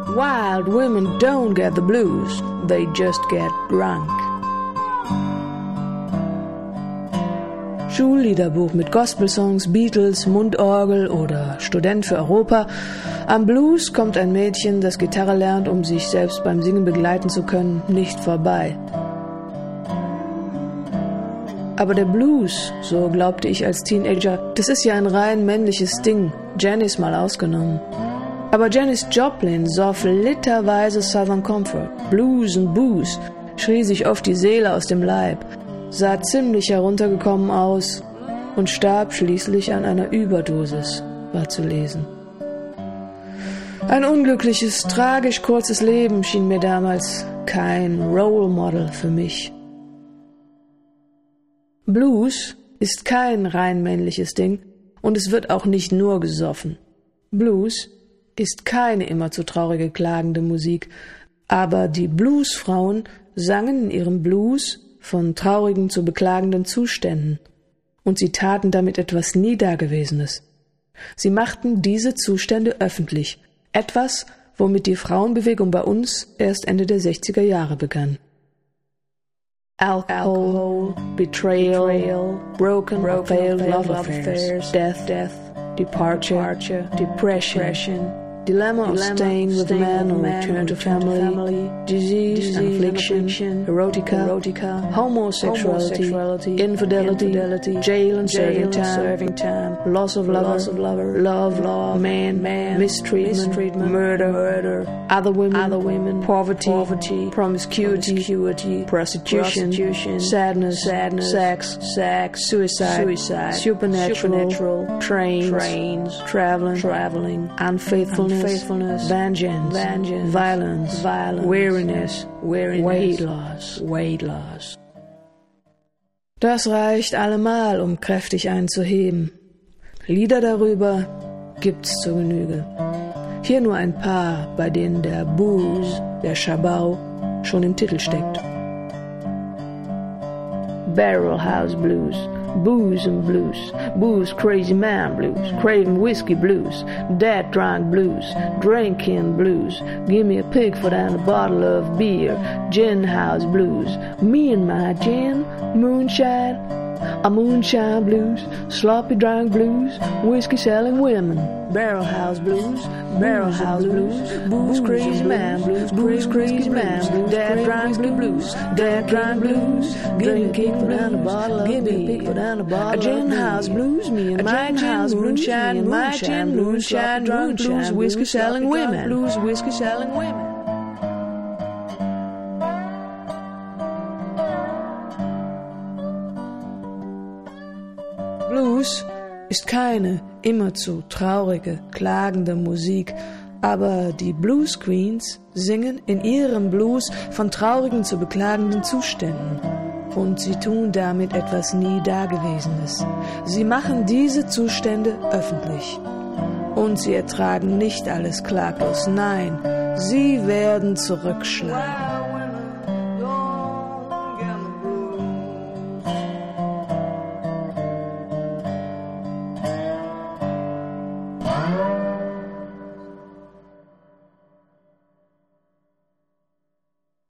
Wild women don't get the blues, they just get drunk. Schulliederbuch mit Gospelsongs, Beatles, Mundorgel oder Student für Europa. Am Blues kommt ein Mädchen, das Gitarre lernt, um sich selbst beim Singen begleiten zu können, nicht vorbei. Aber der Blues, so glaubte ich als Teenager, das ist ja ein rein männliches Ding, Janis mal ausgenommen. Aber Janis Joplin soff literweise Southern Comfort, Blues und Booze, schrie sich oft die Seele aus dem Leib, sah ziemlich heruntergekommen aus und starb schließlich an einer Überdosis, war zu lesen. Ein unglückliches, tragisch kurzes Leben schien mir damals kein Role Model für mich. Blues ist kein rein männliches Ding und es wird auch nicht nur gesoffen. Blues ist keine immerzu traurige, klagende Musik, aber die Bluesfrauen sangen in ihrem Blues von traurigen zu beklagenden Zuständen und sie taten damit etwas nie Dagewesenes. Sie machten diese Zustände öffentlich, etwas, womit die Frauenbewegung bei uns erst Ende der 60er Jahre begann. Alcohol, betrayal, broken failed love affairs, death, departure, depression, dilemma of staying with a man or return to family, disease and affliction, erotica, homosexuality, infidelity, jail and serving time, loss of lover, love, man, mistreatment, murder, other women, poverty, promiscuity, prostitution, sadness, sex, suicide, supernatural, trains, traveling, unfaithfulness, vengeance, violence, weariness, weight loss. Das reicht allemal, um kräftig einzuheben. Lieder darüber gibt's zur Genüge. Hier nur ein paar, bei denen der Booze, der Schabau, schon im Titel steckt. Barrel House Blues, Booze and Blues, Booze Crazy Man Blues, Craving Whiskey Blues, Dead Drunk Blues, Drinking Blues, Give me a Pigfoot and a bottle of beer, Gin House Blues, Me and my gin, Moonshine, a Moonshine Blues, Sloppy Drunk Blues, Whiskey Selling Women, Barrel House Blues, Booze Crazy Man Blues, Booze Crazy Man Blues, Dead Drunk Blues, Give me a Pigfoot and a bottle of beer, a Gin House Blues, Me and my gin, Moonshine, Drunk Blues, Whiskey Selling Women, Whiskey Selling Women. Blues ist keine immerzu traurige, klagende Musik, aber die Blues Queens singen in ihrem Blues von traurigen zu beklagenden Zuständen. Und sie tun damit etwas nie Dagewesenes. Sie machen diese Zustände öffentlich. Und sie ertragen nicht alles klaglos, nein, sie werden zurückschlagen.